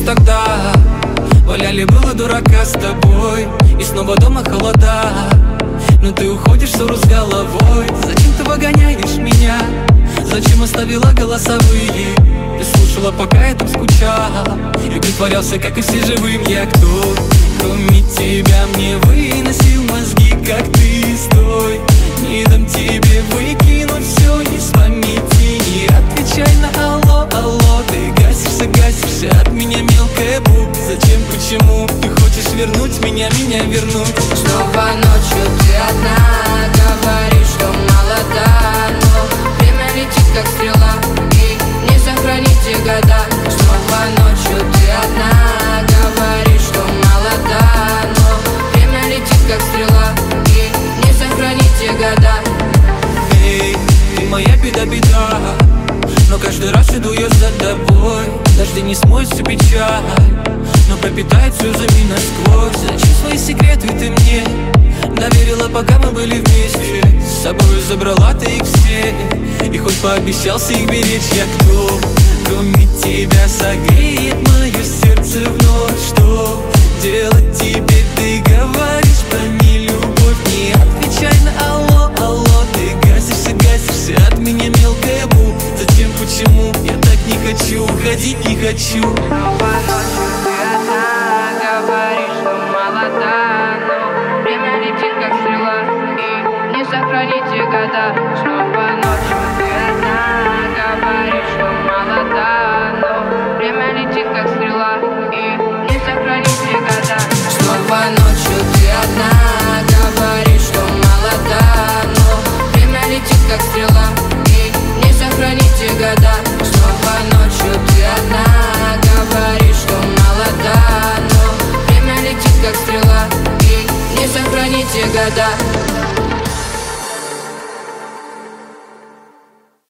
тогда валяли было дурака с тобой, и снова дома холода. Но ты уходишь ссору с головой. Зачем ты выгоняешь меня? Зачем оставила голосовые? Ты слушала, пока я там скучал, и притворялся, как и все живым. Я кто? Кроме тебя мне выносил мозги, как ты. Стой, не дам тебе выкинуть все из памяти. Не отвечай на алло, алло. Ты гасишься от меня, мелкая бу. Зачем, почему ты хочешь вернуть меня вернуть? Снова ночью ты одна, говоришь, что молода, но время летит, как стрела, и не сохранить те года. Снова ночью ты одна, говоришь, что молода, но время летит, как стрела, и не сохранить те года. Эй, ты моя беда, но каждый раз иду я за тобой. Дожди не смоют всю печаль, но пропитает слезами насквозь. Зачем свои секреты ты мне доверила, пока мы были вместе? С собой забрала ты их все, и хоть пообещался их беречь. Я кто? Кроме тебя согреет мое сердце вновь. Что делать теперь? Ты говоришь про нелюбовь. Не отвечай на алло, алло. Ты гасишься от меня, мелкая бу. Зачем, почему? Я так не хочу, уходить не хочу. Снова ночью ты одна, говоришь, что молода, но время летит, как стрела, и не сохранить те года. Снова ночью ты одна, говоришь, что молода, но время летит, как стрела, и не сохранить те года. Снова ночью ты одна, говоришь, что молода, но время летит, как стрела, и не сохранить те года. Снова ночью ты одна, говоришь, что молода, но время летит, как стрела, и не сохранить те года.